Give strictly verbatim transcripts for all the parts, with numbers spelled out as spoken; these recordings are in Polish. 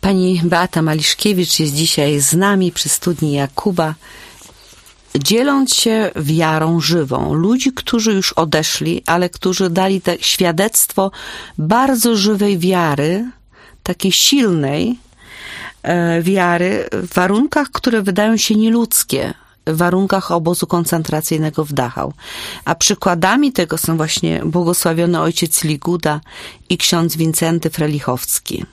Pani Beata Maliszkiewicz jest dzisiaj z nami przy studni Jakuba, dzieląc się wiarą żywą. Ludzi, którzy już odeszli, ale którzy dali te świadectwo bardzo żywej wiary, takiej silnej e, wiary w warunkach, które wydają się nieludzkie, w warunkach obozu koncentracyjnego w Dachau. A przykładami tego są właśnie błogosławiony ojciec Liguda i ksiądz Wincenty Frelichowski.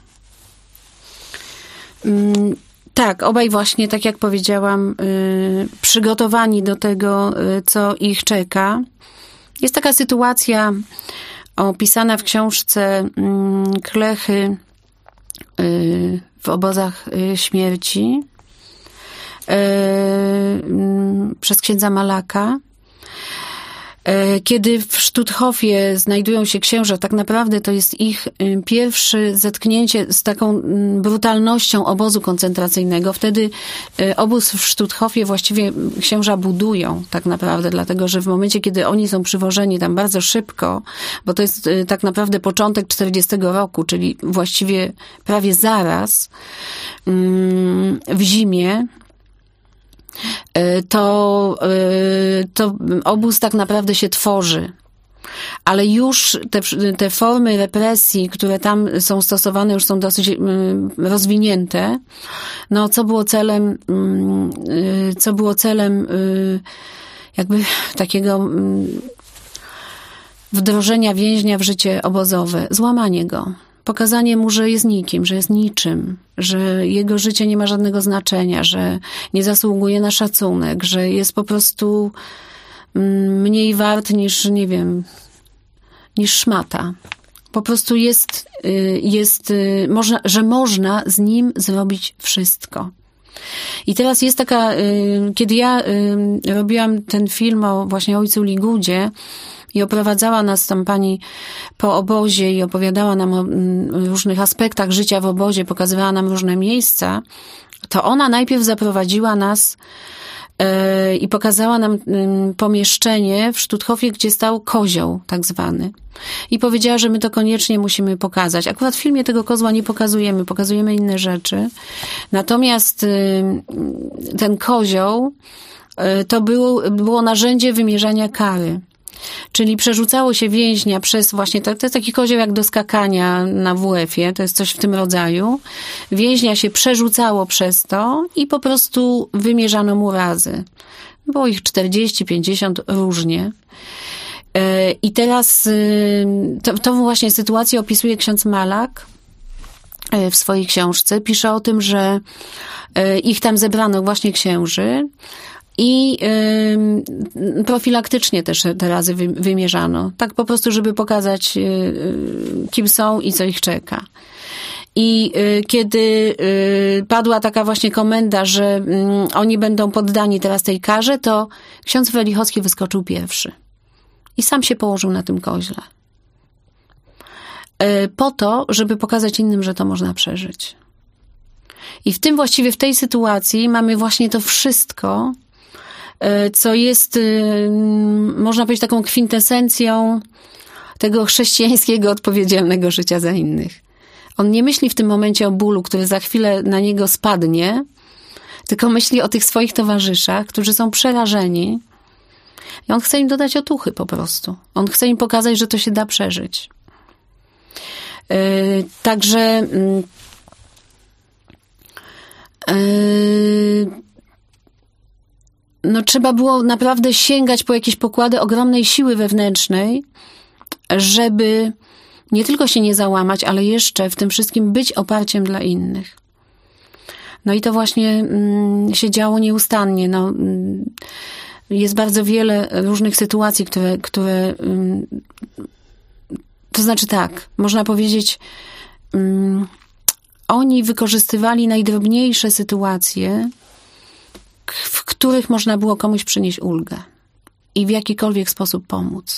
Mm, tak, obaj właśnie, tak jak powiedziałam, yy, przygotowani do tego, yy, co ich czeka. Jest taka sytuacja opisana w książce yy, Klechy yy, w obozach yy, śmierci yy, yy, przez księdza Malaka. Kiedy w Stutthofie znajdują się księża, tak naprawdę to jest ich pierwsze zetknięcie z taką brutalnością obozu koncentracyjnego. Wtedy obóz w Stutthofie właściwie księża budują tak naprawdę, dlatego że w momencie, kiedy oni są przywożeni tam bardzo szybko, bo to jest tak naprawdę początek czterdziestego roku, czyli właściwie prawie zaraz w zimie, to, to obóz tak naprawdę się tworzy. Ale już te, te formy represji, które tam są stosowane, już są dosyć rozwinięte. No, co było celem, co było celem jakby takiego wdrożenia więźnia w życie obozowe? Złamanie go. Pokazanie mu, że jest nikim, że jest niczym, że jego życie nie ma żadnego znaczenia, że nie zasługuje na szacunek, że jest po prostu mniej wart niż, nie wiem, niż szmata. Po prostu jest, jest można, że można z nim zrobić wszystko. I teraz jest taka, kiedy ja robiłam ten film o właśnie ojcu Ligudzie, i oprowadzała nas tam pani po obozie i opowiadała nam o różnych aspektach życia w obozie, pokazywała nam różne miejsca, to ona najpierw zaprowadziła nas yy, i pokazała nam yy, pomieszczenie w Stutthofie, gdzie stał kozioł tak zwany. I powiedziała, że my to koniecznie musimy pokazać. Akurat w filmie tego kozła nie pokazujemy, pokazujemy inne rzeczy. Natomiast yy, ten kozioł yy, to było, było narzędzie wymierzania kary. Czyli przerzucało się więźnia przez właśnie, to, to jest taki kozioł jak do skakania na W F-ie, to jest coś w tym rodzaju. Więźnia się przerzucało przez to i po prostu wymierzano mu razy. Było ich czterdzieści, pięćdziesiąt, różnie. I teraz to, to właśnie sytuację opisuje ksiądz Malak w swojej książce. Pisze o tym, że ich tam zebrano właśnie księży, i y, profilaktycznie też te razy wy, wymierzano. Tak po prostu, żeby pokazać, y, kim są i co ich czeka. I y, kiedy y, padła taka właśnie komenda, że y, oni będą poddani teraz tej karze, to ksiądz Frelichowski wyskoczył pierwszy. I sam się położył na tym koźle. Y, po to, żeby pokazać innym, że to można przeżyć. I w tym właściwie, w tej sytuacji mamy właśnie to wszystko, co jest, można powiedzieć, taką kwintesencją tego chrześcijańskiego, odpowiedzialnego życia za innych. On nie myśli w tym momencie o bólu, który za chwilę na niego spadnie, tylko myśli o tych swoich towarzyszach, którzy są przerażeni i on chce im dodać otuchy po prostu. On chce im pokazać, że to się da przeżyć. Yy, także yy, no trzeba było naprawdę sięgać po jakieś pokłady ogromnej siły wewnętrznej, żeby nie tylko się nie załamać, ale jeszcze w tym wszystkim być oparciem dla innych. No i to właśnie mm, się działo nieustannie. No, mm, jest bardzo wiele różnych sytuacji, które, które mm, to znaczy tak, można powiedzieć, mm, oni wykorzystywali najdrobniejsze sytuacje, w których można było komuś przynieść ulgę i w jakikolwiek sposób pomóc.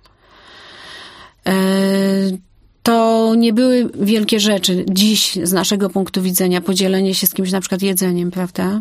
To nie były wielkie rzeczy. Dziś z naszego punktu widzenia podzielenie się z kimś na przykład jedzeniem, prawda?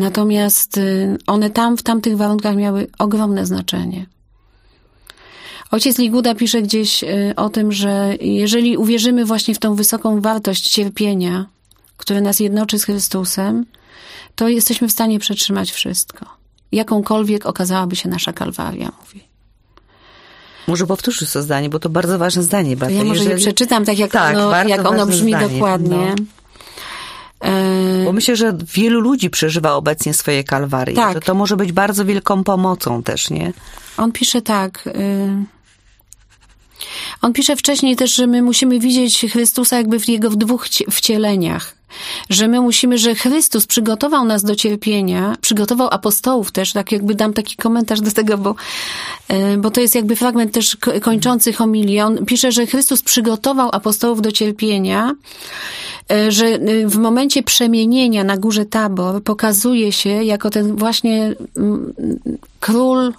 Natomiast one tam, w tamtych warunkach miały ogromne znaczenie. Ojciec Liguda pisze gdzieś o tym, że jeżeli uwierzymy właśnie w tą wysoką wartość cierpienia, które nas jednoczy z Chrystusem, to jesteśmy w stanie przetrzymać wszystko. Jakąkolwiek okazałaby się nasza Kalwaria, mówi. Może powtórzysz to zdanie, bo to bardzo ważne zdanie. Beata. Ja może Jeżeli... je przeczytam tak, jak tak, ono, jak ono brzmi zdanie. dokładnie. No. Bo myślę, że wielu ludzi przeżywa obecnie swoje Kalwarie. Tak. Że to może być bardzo wielką pomocą też, nie? On pisze tak... Y... On pisze wcześniej też, że my musimy widzieć Chrystusa jakby w Jego w dwóch wcieleniach. Że my musimy, że Chrystus przygotował nas do cierpienia, przygotował apostołów też, tak jakby dam taki komentarz do tego, bo, bo to jest jakby fragment też kończący homilię. On pisze, że Chrystus przygotował apostołów do cierpienia, że w momencie przemienienia na górze Tabor pokazuje się jako ten właśnie król,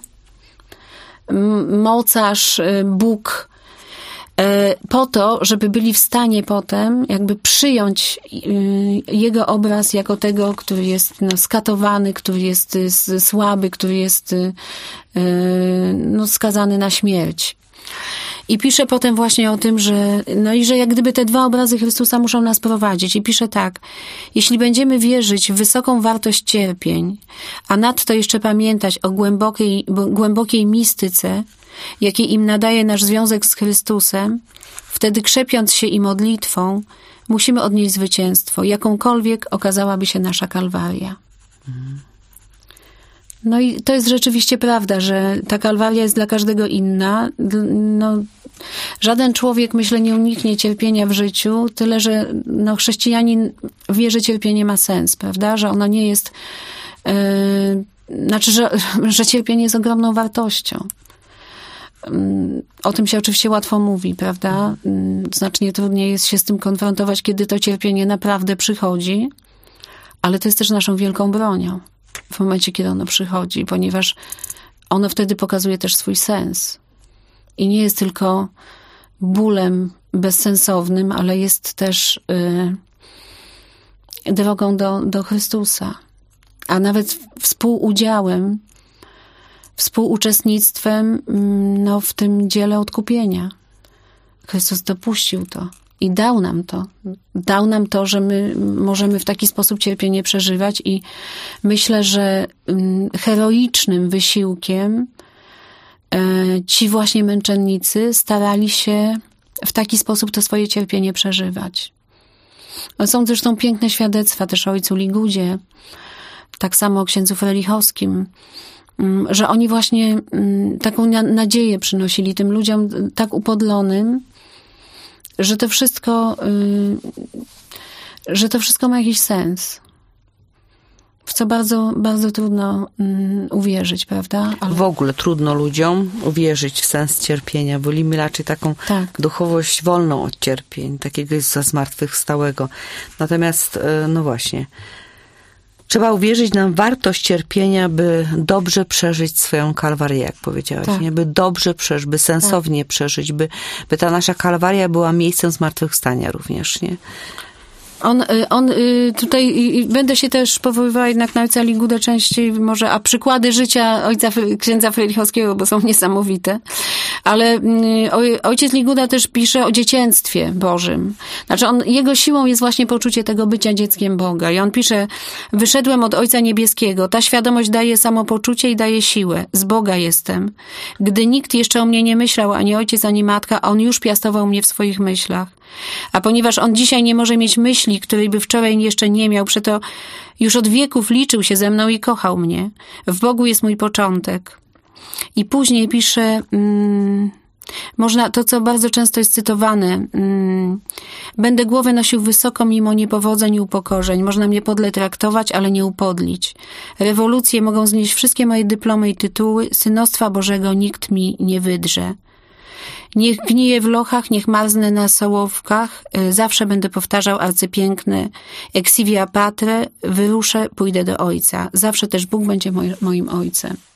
mocarz, Bóg, po to, żeby byli w stanie potem jakby przyjąć jego obraz jako tego, który jest no, skatowany, który jest słaby, który jest no, skazany na śmierć. I pisze potem właśnie o tym, że no i że jak gdyby te dwa obrazy Chrystusa muszą nas prowadzić. I pisze tak: jeśli będziemy wierzyć w wysoką wartość cierpień, a nadto jeszcze pamiętać o głębokiej, głębokiej mistyce, jakiej im nadaje nasz związek z Chrystusem, wtedy krzepiąc się i modlitwą, musimy odnieść zwycięstwo, jakąkolwiek okazałaby się nasza Kalwaria. Mhm. No i to jest rzeczywiście prawda, że ta Kalwaria jest dla każdego inna. No, żaden człowiek, myślę, nie uniknie cierpienia w życiu, tyle że no, chrześcijanin wie, że cierpienie ma sens, prawda? Że ono nie jest... Yy, znaczy, że, że cierpienie jest ogromną wartością. O tym się oczywiście łatwo mówi, prawda? Znacznie trudniej jest się z tym konfrontować, kiedy to cierpienie naprawdę przychodzi, ale to jest też naszą wielką bronią w momencie, kiedy ono przychodzi, ponieważ ono wtedy pokazuje też swój sens. I nie jest tylko bólem bezsensownym, ale jest też yy, drogą do, do Chrystusa. A nawet współudziałem, współuczestnictwem no, w tym dziele odkupienia. Chrystus dopuścił to i dał nam to. Dał nam to, że my możemy w taki sposób cierpienie przeżywać i myślę, że heroicznym wysiłkiem ci właśnie męczennicy starali się w taki sposób to swoje cierpienie przeżywać. Są zresztą piękne świadectwa też o ojcu Ligudzie, tak samo o księdzu Frelichowskim, że oni właśnie taką nadzieję przynosili tym ludziom tak upodlonym, że to wszystko, że to wszystko ma jakiś sens. W co bardzo, bardzo trudno uwierzyć, prawda? Ale... W ogóle trudno ludziom uwierzyć w sens cierpienia. Wolimy raczej taką tak. duchowość wolną od cierpień, takiego Jezusa zmartwychwstałego. Natomiast, no właśnie, trzeba uwierzyć na wartość cierpienia, by dobrze przeżyć swoją Kalwarię, jak powiedziałaś, tak. nie? By dobrze przeżyć, by sensownie tak. przeżyć, by, by ta nasza Kalwaria była miejscem zmartwychwstania również, nie? On, on tutaj, będę się też powoływała jednak na ojca Ligudę częściej może, a przykłady życia ojca, księdza Frelichowskiego, bo są niesamowite. Ale ojciec Liguda też pisze o dziecięctwie Bożym. Znaczy on, jego siłą jest właśnie poczucie tego bycia dzieckiem Boga. I on pisze: wyszedłem od Ojca Niebieskiego. Ta świadomość daje samopoczucie i daje siłę. Z Boga jestem. Gdy nikt jeszcze o mnie nie myślał, ani ojciec, ani matka, on już piastował mnie w swoich myślach. A ponieważ on dzisiaj nie może mieć myśli, której by wczoraj jeszcze nie miał, przeto już od wieków liczył się ze mną i kochał mnie. W Bogu jest mój początek. I później pisze, mm, można, to co bardzo często jest cytowane, mm, będę głowę nosił wysoko mimo niepowodzeń i upokorzeń. Można mnie podle traktować, ale nie upodlić. Rewolucje mogą znieść wszystkie moje dyplomy i tytuły. Synostwa Bożego nikt mi nie wydrze. Niech gnije w lochach, niech marznę na sołowkach, zawsze będę powtarzał arcypiękne exivia patre, wyruszę, pójdę do Ojca. Zawsze też Bóg będzie moim ojcem.